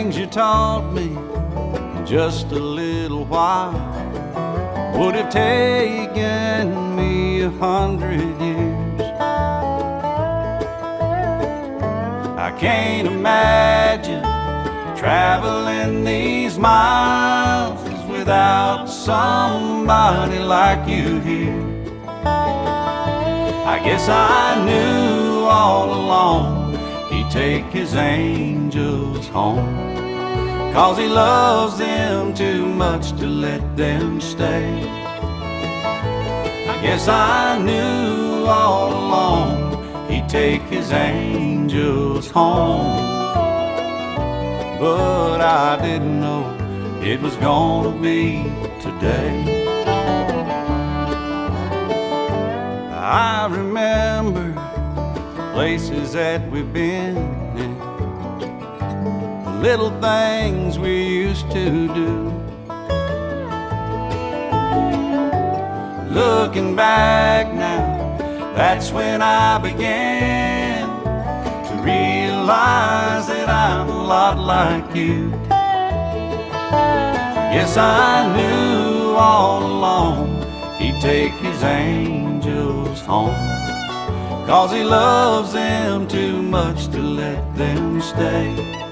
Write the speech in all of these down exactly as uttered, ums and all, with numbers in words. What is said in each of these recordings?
things you taught me in just a little while would have taken me a hundred years. I can't imagine traveling these miles without somebody like you here. I guess I knew all along he'd take his angels home, 'cause he loves them too much to let them stay. I guess I knew all along he'd take his angels home, but I didn't know it was gonna be today. I remember places that we've been in, the little things we used to do. Looking back now, that's when I began to realize that I'm a lot like you. Yes, I knew all along he'd take his angels home, 'cause he loves them too much to let them stay.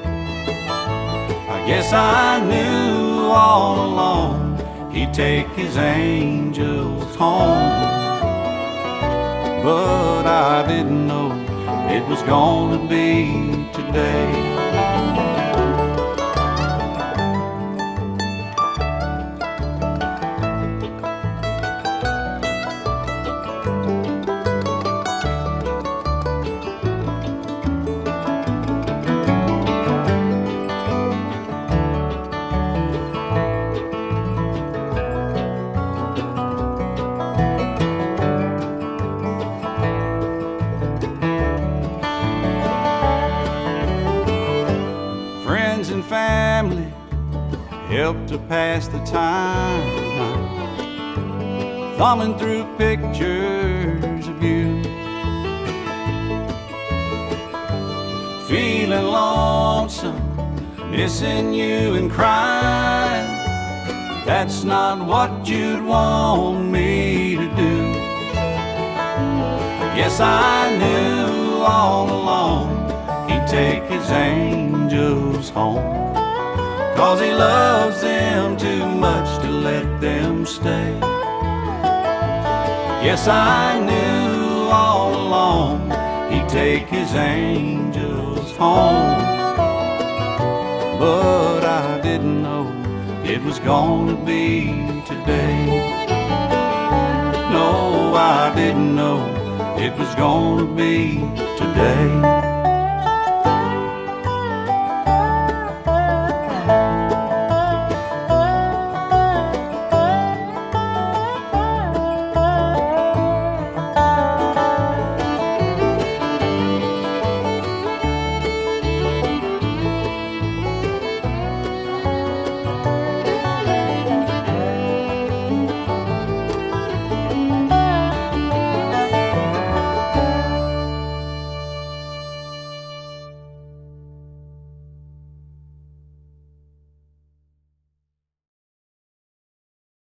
I guess I knew all along he'd take his angels home, but I didn't know it was gonna be today. Friends and family helped to pass the time, thumbing through pictures of you. Feeling lonesome, missing you and crying, that's not what you'd want me to do. I guess I knew all along he'd take his angels home, 'cause he loves them too much to let them stay. Yes, I knew all along he'd take his angels home, but I didn't know it was gonna be today. No, I didn't know it was gonna be today.